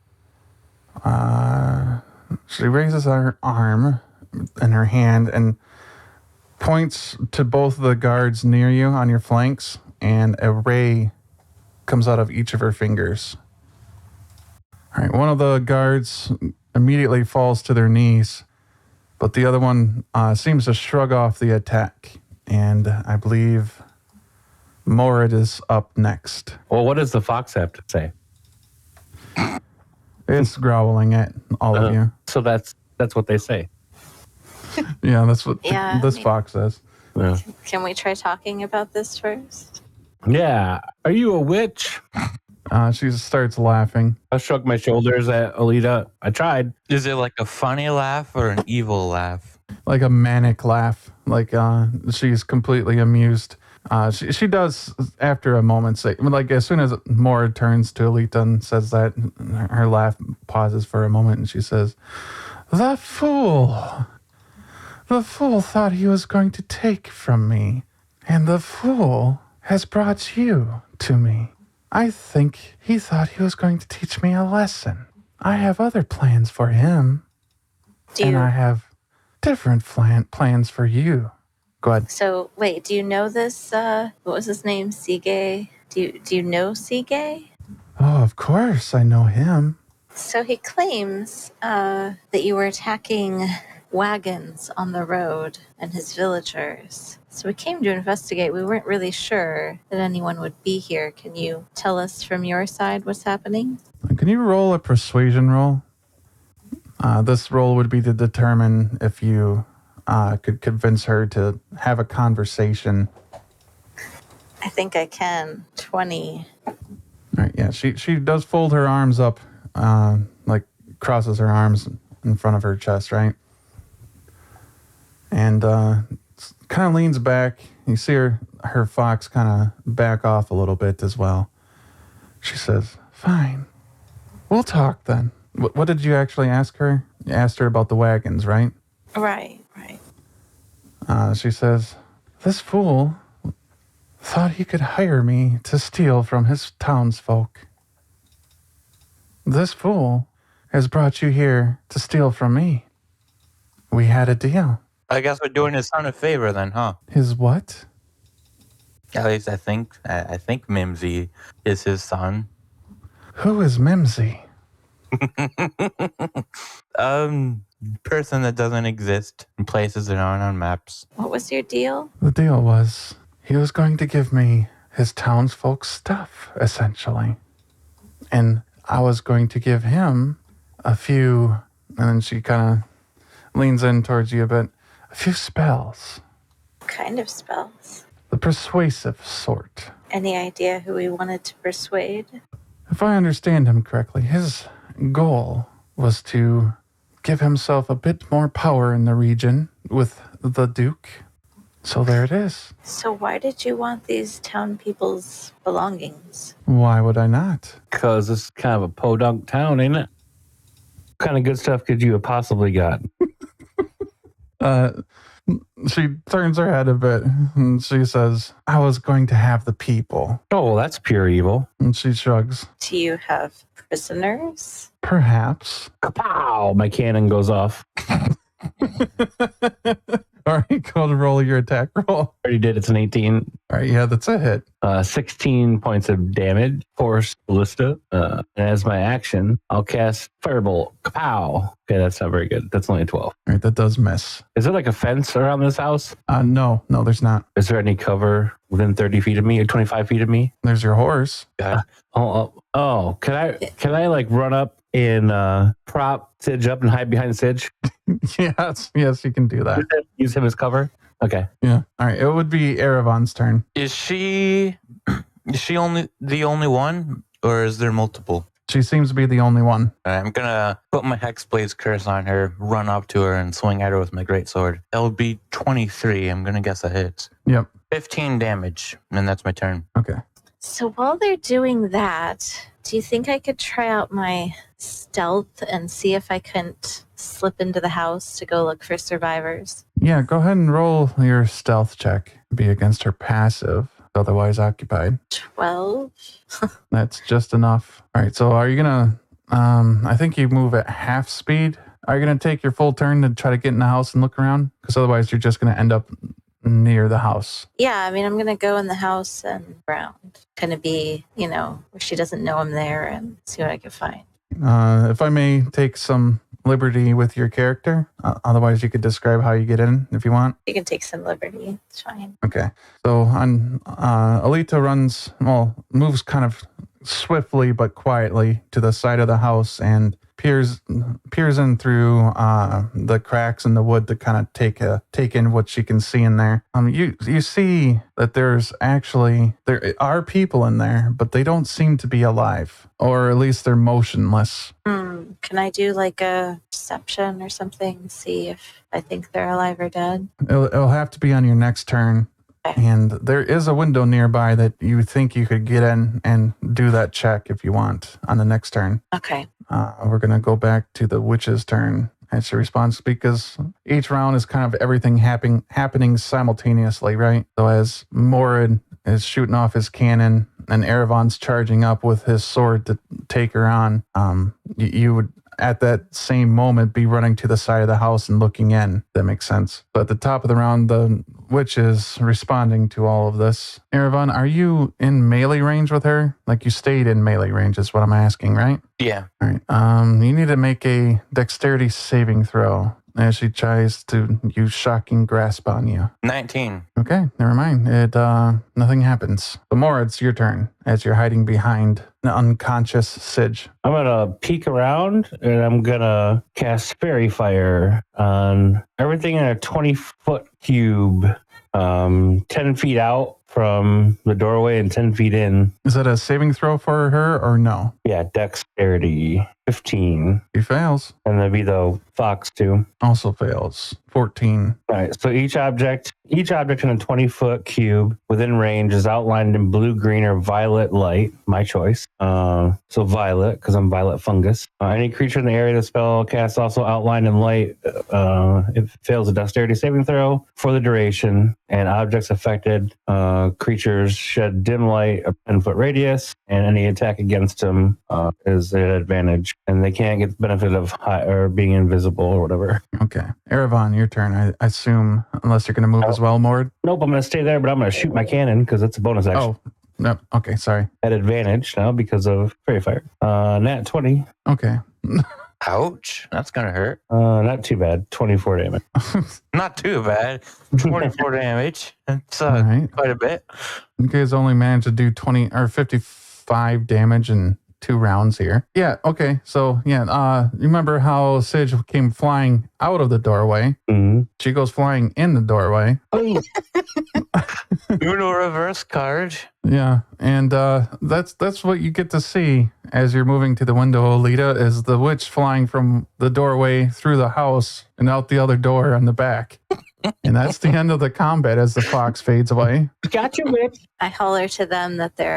she raises her arm in her hand and points to both the guards near you on your flanks, and a ray comes out of each of her fingers. All right, one of the guards immediately falls to their knees, but the other one seems to shrug off the attack, and I believe Morid is up next. Well, what does the fox have to say? It's growling at all of you. So that's what they say. Yeah, that's what Yeah, this maybe. fox says. Yeah. Can we try talking about this first? Yeah. Are you a witch? She starts laughing. I shrugged my shoulders at Alita. I tried. Is it like a funny laugh or an evil laugh? Like a manic laugh. Like she's completely amused. She does, after a moment, say, like as soon as Morid turns to Alita and says that, her laugh pauses for a moment, and she says, The fool thought he was going to take from me, and the fool has brought you to me. I think he thought he was going to teach me a lesson. I have other plans for him, and I have different plans for you. Go ahead. So, wait, do you know this, what was his name, Sige? Do you know Sige? Oh, of course, I know him. So he claims that you were attacking wagons on the road and his villagers. So we came to investigate. We weren't really sure that anyone would be here. Can you tell us from your side what's happening? Can you roll a persuasion roll? This roll would be to determine if you could convince her to have a conversation. I think I can. 20. All right, yeah, she does fold her arms up, like crosses her arms in front of her chest, right? And kind of leans back. You see her fox kind of back off a little bit as well. She says, Fine, we'll talk then. What did you actually ask her? You asked her about the wagons, right? Right. She says, This fool thought he could hire me to steal from his townsfolk. This fool has brought you here to steal from me. We had a deal. I guess we're doing his son a favor then, huh? His what? At least I think Mimsy is his son. Who is Mimsy? Person that doesn't exist in places that aren't on maps. What was your deal? The deal was he was going to give me his townsfolk's stuff, essentially. And I was going to give him a few, and then she kind of leans in towards you a bit, a few spells. What kind of spells? The persuasive sort. Any idea who we wanted to persuade? If I understand him correctly, his goal was to give himself a bit more power in the region with the Duke. So there it is. So why did you want these town people's belongings? Why would I not? Because it's kind of a podunk town, ain't it? What kind of good stuff could you have possibly got? She turns her head a bit and she says, I was going to have the people. Oh, well, that's pure evil. And she shrugs. Do you have prisoners? Perhaps. Kapow! My cannon goes off. All right, go to roll your attack roll. Already did. It's an 18. All right, yeah, that's a hit. 16 points of damage. Force ballista. And as my action, I'll cast Firebolt. Kapow! Okay, that's not very good. That's only a 12. All right, that does miss. Is there like a fence around this house? No, there's not. Is there any cover within 30 feet of me or 25 feet of me? There's your horse. Oh, can I like run up and prop Sidge up and hide behind Sidge? Yes, you can do that. Use him as cover? Okay. Yeah. All right, it would be Erevan's turn. Is she only the only one, or is there multiple? She seems to be the only one. I'm gonna put my Hexblade's curse on her, run up to her, and swing at her with my greatsword. That would be 23. I'm gonna guess that hits. Yep. 15 damage, and that's my turn. Okay. So while they're doing that, do you think I could try out my stealth and see if I couldn't slip into the house to go look for survivors? Yeah, go ahead and roll your stealth check. Be against her passive, otherwise occupied. 12? That's just enough. All right, so are you gonna I think you move at half speed. Are you gonna take your full turn to try to get in the house and look around? Because otherwise you're just gonna end up near the house. Yeah, I mean, I'm going to go in the house and around. Kind of be, where she doesn't know I'm there and see what I can find. If I may take some liberty with your character, otherwise you could describe how you get in if you want. You can take some liberty. It's fine. Okay. So Alita moves kind of swiftly but quietly to the side of the house and peers in through the cracks in the wood to kind of take in what she can see in there. You see that there are people in there, but they don't seem to be alive, or at least they're motionless. Can I do like a perception or something? See if I think they're alive or dead? It'll have to be on your next turn. And there is a window nearby that you think you could get in and do that check if you want on the next turn. Okay. We're going to go back to the witch's turn as she responds, because each round is kind of everything happening simultaneously, right? So as Morid is shooting off his cannon and Erevan's charging up with his sword to take her on, you would at that same moment be running to the side of the house and looking in. That makes sense. But at the top of the round, the witch is responding to all of this. Erevan, are you in melee range with her? Like you stayed in melee range is what I'm asking, right? Yeah. All right. You need to make a dexterity saving throw as she tries to use shocking grasp on you. 19. Okay, never mind. Nothing happens. But more, it's your turn as you're hiding behind an unconscious Sidge. I'm going to peek around and I'm going to cast Fairy Fire on everything in a 20-foot cube, 10 feet out from the doorway and 10 feet in. Is that a saving throw for her or no? Yeah, dexterity 15. She fails. And that'd be the fox too. Also fails. 14. All right, so each object in a 20-foot cube within range is outlined in blue, green, or violet light. My choice. So violet, because I'm violet fungus. Any creature in the area of the spell cast also outlined in light. It fails a dexterity saving throw for the duration, and objects affected, creatures shed dim light a 10-foot radius, and any attack against them is at advantage, and they can't get the benefit of or being invisible or whatever. Okay. Erevan, your turn. I assume, unless you're going to move as well, Mord. Nope, I'm going to stay there, but I'm going to shoot my cannon because it's a bonus action. Oh, no. Okay, sorry. At advantage now because of Fairy Fire. Nat 20. Okay. Ouch. That's going to hurt. Not too bad. 24 damage. Not too bad. 24 damage. That's All right. quite a bit. You guys only managed to do 20 or 55 damage in 2 rounds here. Yeah, okay. So, yeah, you remember how Sidge came flying out of the doorway? Mm-hmm. She goes flying in the doorway. Uno reverse card. Yeah, and that's what you get to see as you're moving to the window, Alita, is the witch flying from the doorway through the house and out the other door on the back. And that's the end of the combat as the fox fades away. Gotcha, witch. I holler to them that they're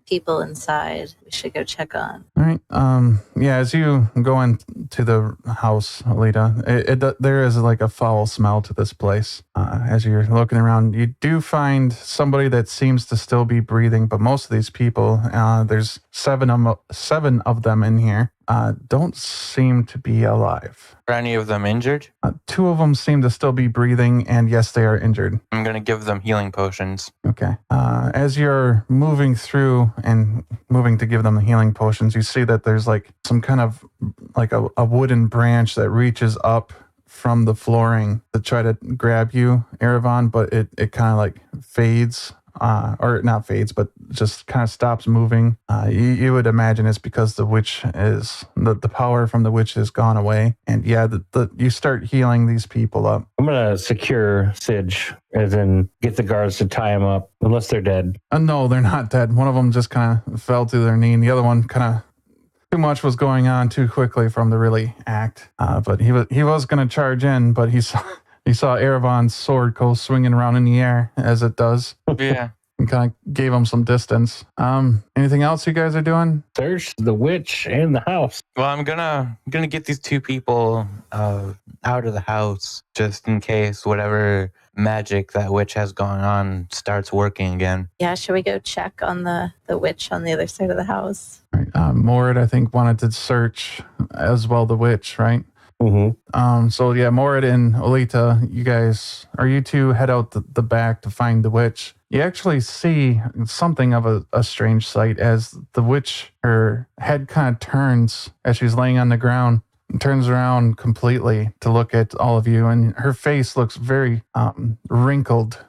people inside we should go check on. All right. Yeah, as you go into the house, Alita, there is like a foul smell to this place. As you're looking around, you do find somebody that seems to still be breathing, but most of these people, there's seven of them in here, don't seem to be alive. Are any of them injured? Two of them seem to still be breathing, and yes, they are injured. I'm going to give them healing potions. Okay. As you're moving through and moving to give them the healing potions, you see that there's like some kind of like a wooden branch that reaches up from the flooring to try to grab you, Erevan, but it kind of like fades. Or not fades, but just kind of stops moving. You would imagine it's because the witch is the power from the witch has gone away, and yeah, you start healing these people up. I'm gonna secure Sidge, as in get the guards to tie him up, unless they're dead. No, they're not dead. One of them just kind of fell to their knee, and the other one kind of too much was going on too quickly from the really act. But he was going to charge in, but he saw Erevan's sword go swinging around in the air as it does. Yeah. And kind of gave him some distance. Anything else you guys are doing? Search the witch and the house. Well, I'm gonna get these two people out of the house just in case whatever magic that witch has going on starts working again. Yeah, should we go check on the witch on the other side of the house? Right. Morid, I think, wanted to search as well the witch, right? Mm-hmm. So yeah, Morid and Olita, you two head out the back to find the witch. You actually see something of a strange sight as the witch, her head kind of turns as she's laying on the ground, and turns around completely to look at all of you, and her face looks very wrinkled.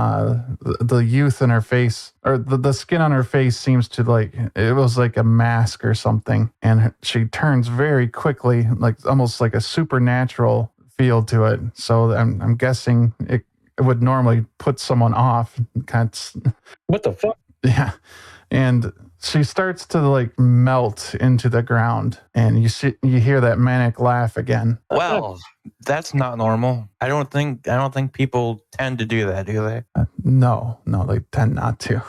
The youth in her face, or the skin on her face seems to like it was like a mask or something, and she turns very quickly, like almost like a supernatural feel to it. So I'm guessing it would normally put someone off. What the fuck? Yeah, and she starts to like melt into the ground, and you hear that manic laugh again. Well, that's not normal. I don't think people tend to do that, do they? No, they tend not to.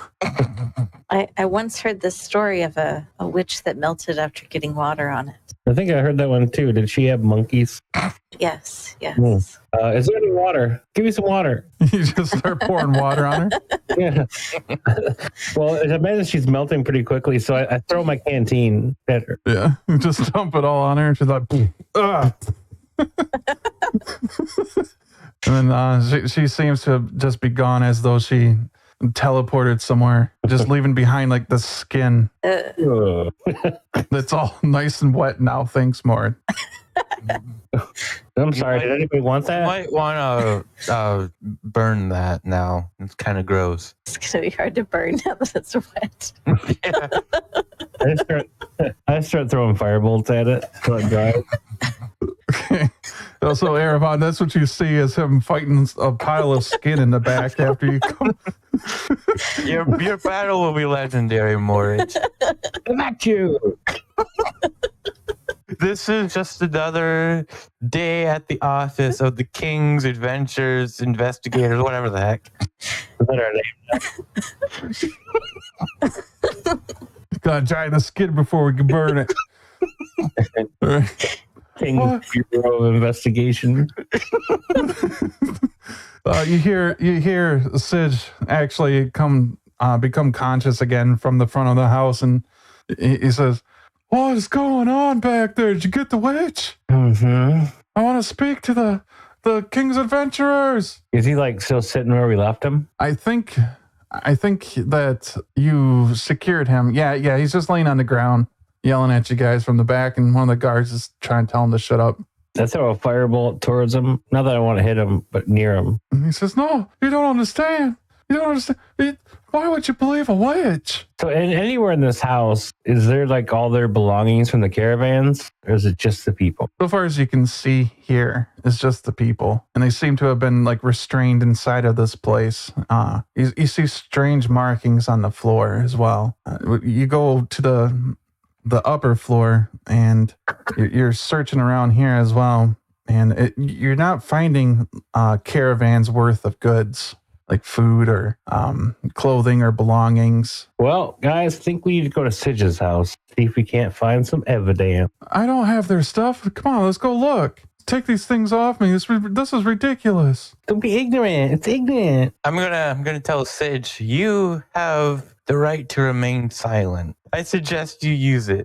I once heard this story of a witch that melted after getting water on it. I think I heard that one too. Did she have monkeys? Yes. Is there any water? Give me some water. You just start pouring water on her. Yeah. Well, I imagine she's melting pretty quickly, so I throw my canteen at her. Yeah, just dump it all on her, and she's like, ugh. And then she seems to just be gone, as though she teleported somewhere, just leaving behind like the skin that's all nice and wet now. Thanks, Morid. I'm sorry. Did anybody want You that? might want to burn that now. It's kind of gross. It's going to be hard to burn now that it's wet. Yeah. I start throwing firebolts at it till it dries. Okay. Also, Erevan, that's what you see is him fighting a pile of skin in the back after you come. Your battle will be legendary, Moritz. Back you. This is just another day at the office of the King's Adventures Investigators, whatever the heck. Is that our name? Gotta dry the skin before we can burn it. All right. King Bureau of Investigation. You hear Sidge actually become conscious again from the front of the house, and he says, "What is going on back there? Did you get the witch? Mm-hmm. I want to speak to the King's Adventurers." Is he like still sitting where we left him? I think that you secured him. Yeah, he's just laying on the ground, yelling at you guys from the back, and one of the guards is trying to tell him to shut up. I throw a firebolt towards him. Not that I want to hit him, but near him. And he says, "No, you don't understand. You don't understand. Why would you believe a witch?" So, anywhere in this house, is there like all their belongings from the caravans, or is it just the people? So far as you can see here, it's just the people, and they seem to have been like restrained inside of this place. You see strange markings on the floor as well. You go to the upper floor, and you're searching around here as well, and you're not finding caravans worth of goods. like food or clothing or belongings. Well, guys, think we need to go to Sidge's house, see if we can't find some evidence. I don't have their stuff. Come on, let's go look. Take these things off me. This is ridiculous. Don't be ignorant. It's ignorant. I'm gonna tell Sidge, you have the right to remain silent. I suggest you use it.